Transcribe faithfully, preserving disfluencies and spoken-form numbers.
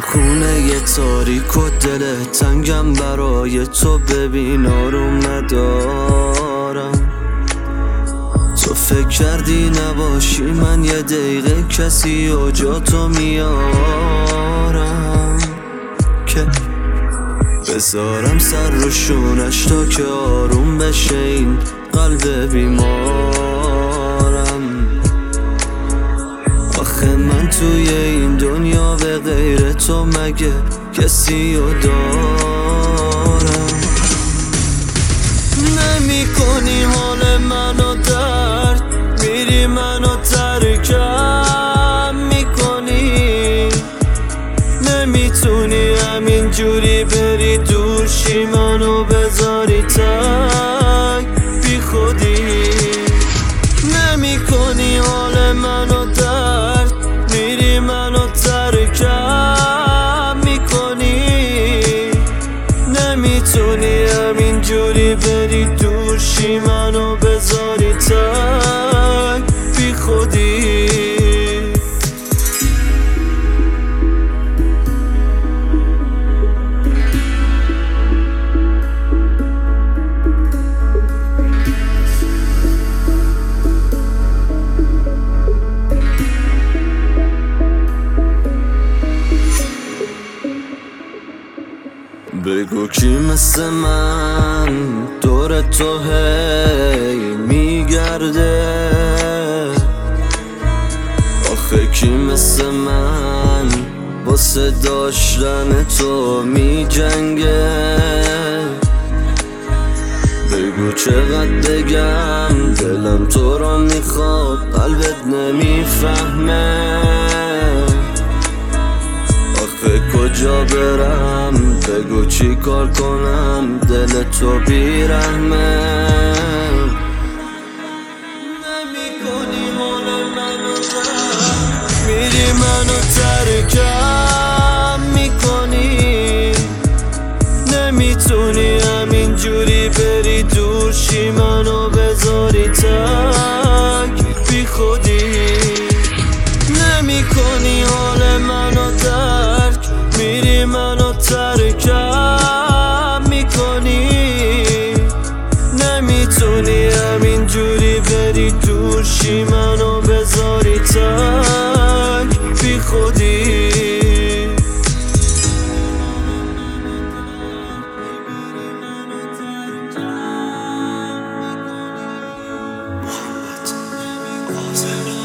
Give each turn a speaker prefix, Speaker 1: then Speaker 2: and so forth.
Speaker 1: خونه یه تاریک و دل تنگم برای تو، ببین آروم ندارم. تو فکر کردی نباشی من یه دقیقه کسی و جا تو میارم که بذارم سر رو شونش تا که آروم بشه این قلب بیمارم. آخه من توی این دنیا به غیر تو مگه کسی رو دارم؟ نمی کنی حال منو درد، میری منو ترکم میکنی. نمیتونی همین جوری بری دور شی، منو بذاری تک بی خودی. نمی کنی حال منو درد، میری منو ترکم میکنی. نمیتونی همین جوری بری دور شی، منو بذاری تک بی خودی. بگو کی مثل من دور تو هی میگرده؟ آخه کی مثل من واسه داشتن تو میجنگه؟ بگو چقدر بگم دلم تو رو میخواد، قلبت نمیفهمه. آخه کجا برم، بگو چی کار کنم، دل تو بیرحمه. نمی کنی حال منو درد، میری منو ترکم میکنی. نمیتونی همین جوری بری دور شی، منو بذاری تک بی خودی. نمی کنی حال منو درک، میری منو ترکم میکنی. نمیتونی همین جوری بری دور شی، منو بذاری تک بی خودی. محمد